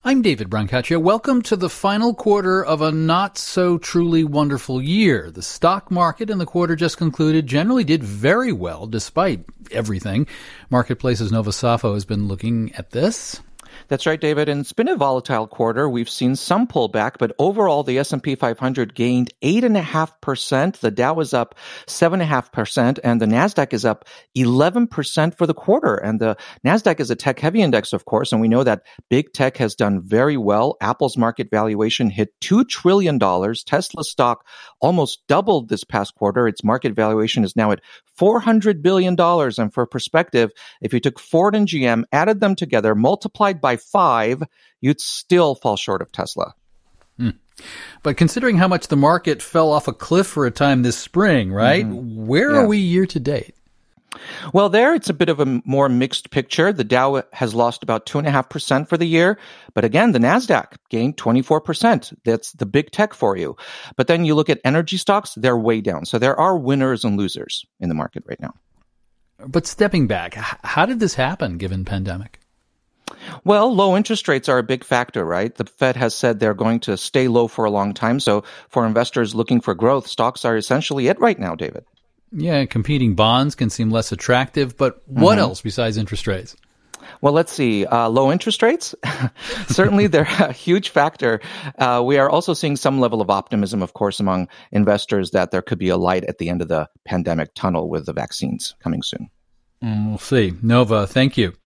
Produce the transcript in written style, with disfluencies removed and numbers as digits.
I'm David Brancaccia. Welcome to the final quarter of a not-so-truly wonderful year. The stock market in the quarter just concluded generally did very well despite everything. Marketplace's Nova Safo has been looking at this. That's right, David. And it's been a volatile quarter. We've seen some pullback, but overall, the S&P 500 gained 8.5%. The Dow is up 7.5%, and the Nasdaq is up 11% for the quarter. And the Nasdaq is a tech-heavy index, of course, and we know that big tech has done very well. Apple's market valuation hit $2 trillion. Tesla stock almost doubled this past quarter. Its market valuation is now at $400 billion. And for perspective, if you took Ford and GM, added them together, multiplied by 5, you'd still fall short of Tesla. But considering how much the market fell off a cliff for a time this spring, right? Where are we year to date? Well, there it's a bit of a more mixed picture. The Dow has lost about 2.5% for the year. But again, the Nasdaq gained 24%. That's the big tech for you. But then you look at energy stocks, they're way down. So there are winners and losers in the market right now. But stepping back, how did this happen given pandemic? Well, low interest rates are a big factor, right? The Fed has said they're going to stay low for a long time. So for investors looking for growth, stocks are essentially it right now, David. Yeah, competing bonds can seem less attractive, but what else besides interest rates? Well, let's see. Low interest rates, certainly they're a huge factor. We are also seeing some level of optimism, of course, among investors that there could be a light at the end of the pandemic tunnel with the vaccines coming soon. We'll see. Nova, thank you.